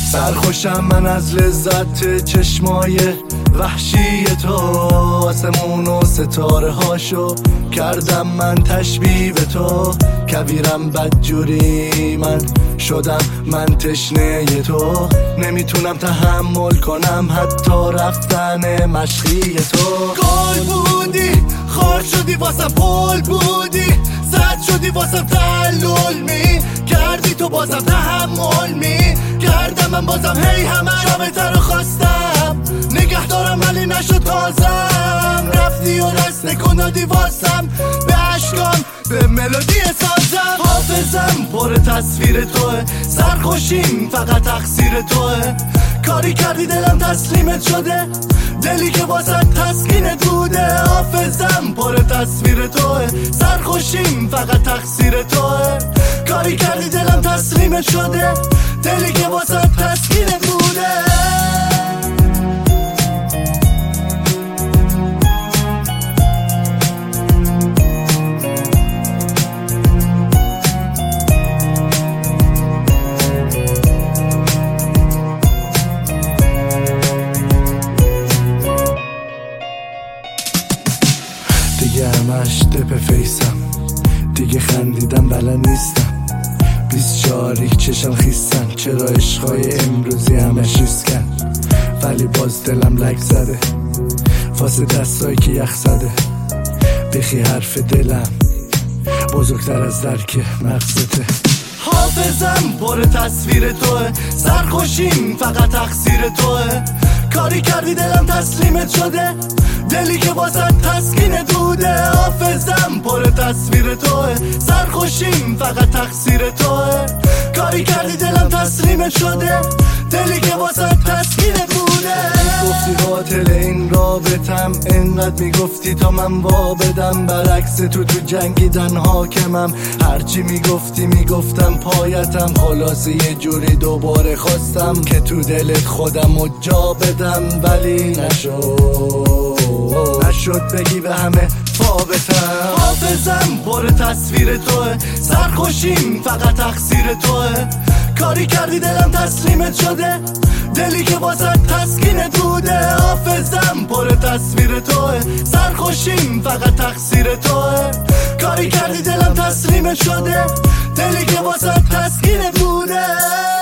سرخوشم من از لذت چشمای وحشی تو، آسمون و ستاره هاشو کردم من تشبیه به تو. کویرم بدجوری من شدم، من تشنه تو، نمیتونم تحمل کنم حتی رفتن مشقی تو. گل بودی خار شدی واسم، پل بودی زد شدی واسم، تعلل می کردی تو بازم تحمل می کردم من بازم. هی همه جا بهتر خواستم نگه دارم ولی نشد تازم، رفتی و دست نکندادی واسم به عشقام به ملودی سازم. حافظم پر تصویر توه، سرخوشیم فقط تقصیر توه. کاری کردی دلم تسلیمت شده، دلی که واسه تسکینت بوده. حافظم پر تصویر توه، سرخوشیم فقط تقصیر توه. کاری کردی دلم تسلیمت شده، دلی که واسه تسکینت بوده. دیگه همش دپ فیسم، دیگه خندیدم بلد نیستم. 24 چشم خیستن، چرا عشقای امروزی همش ریسکن. ولی باز دلم لک زده واسه دستایی که یخ زده. بخی حرف دلم بزرگتر از درک مغزته. حافظم پر تصویر توه، سرخوشیم فقط تقصیر توه. کاری کردی دلم تسلیمت شده، دلی که واسه تسکینت بوده. حافظم پر تصویر توه، سرخوشیم فقط تقصیر توه. کاری کردی دلم تسلیمت شده، دلی که واسه تسکینت بوده. گفتی قاتل این رابطم، انقدر میگفتی تا من وا بدم. برعکس تو جنگیدن حاکمم، هرچی میگفتم پایتم. خلاصه یه جوری دوباره خواستم که تو دلت خودم رو جا بدم، ولی نشد بگی به همه فابتم. حافظم پر تصویر توه، سرخوشیم فقط تقصیر توه. کاری کردی دلم تسلیمت شده، دلی که واسه تسکینت بوده. حافظم پر تصویر توه، سرخوشیم فقط تقصیر توه. کاری کردی دلم تسلیمت شده، دلی که واسه تسکینت بوده.